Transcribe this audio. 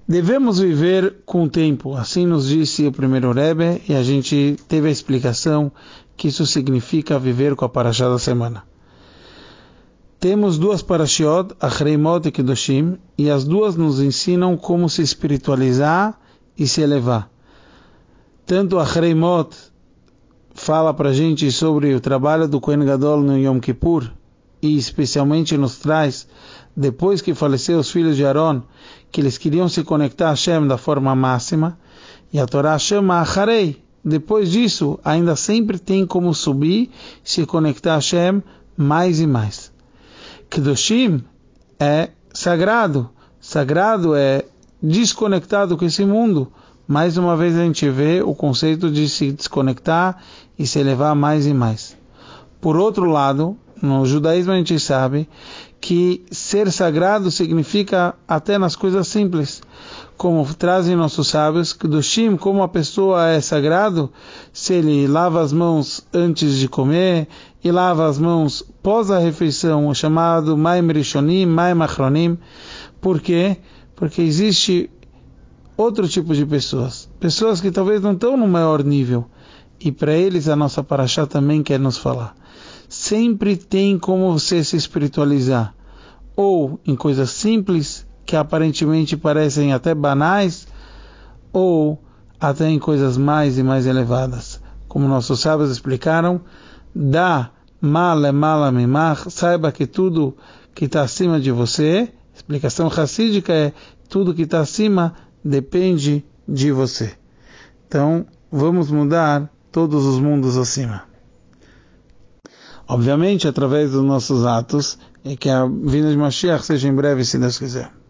Devemos viver com o tempo, assim nos disse o primeiro Rebbe, e a gente teve a explicação que isso significa viver com a Parashá da semana. Temos duas Parashiot, Achreimot e Kedoshim, e as duas nos ensinam como se espiritualizar e se elevar. Tanto Achreimot fala para a gente sobre o trabalho do Kohen Gadol no Yom Kippur, e especialmente nos traz, depois que faleceu os filhos de Aaron, que eles queriam se conectar a Hashem da forma máxima, e a Torá chama Acharei. Depois disso, ainda sempre tem como subir, se conectar a Hashem mais e mais. Kedoshim é sagrado. Sagrado é desconectado com esse mundo. Mais uma vez a gente vê o conceito de se desconectar e se elevar mais e mais. Por outro lado, no judaísmo a gente sabe que ser sagrado significa até nas coisas simples. Como trazem nossos sábios, Kedoshim, como a pessoa é sagrado, se ele lava as mãos antes de comer e lava as mãos pós a refeição, o chamado Maim Rishonim, Maim Achronim. Por quê? Porque existe outro tipo de pessoas. Pessoas que talvez não estão no maior nível. E para eles a nossa Parashá também quer nos falar. Sempre tem como você se espiritualizar. Ou em coisas simples, que aparentemente parecem até banais, ou até em coisas mais e mais elevadas. Como nossos sábios explicaram, dá mala mala mimach, saiba que tudo que está acima de você, explicação racídica é, tudo que está acima depende de você. Então, vamos mudar todos os mundos acima. Obviamente, através dos nossos atos, e que a vinda de Mashiach seja em breve, se Deus quiser.